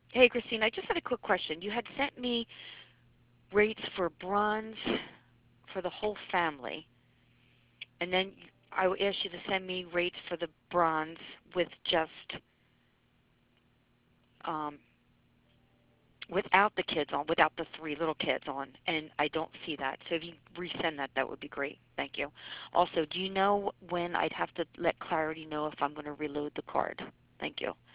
Hey, Christine, I just had a quick question. You had sent me rates for bronze for the whole family, and then I asked you to send me rates for the bronze with just um, without the kids on, without the three little kids on, and I don't see that. So if you resend that, that would be great. Thank you. Also, do you know when I'd have to let Clarity know if I'm going to reload the card? Thank you.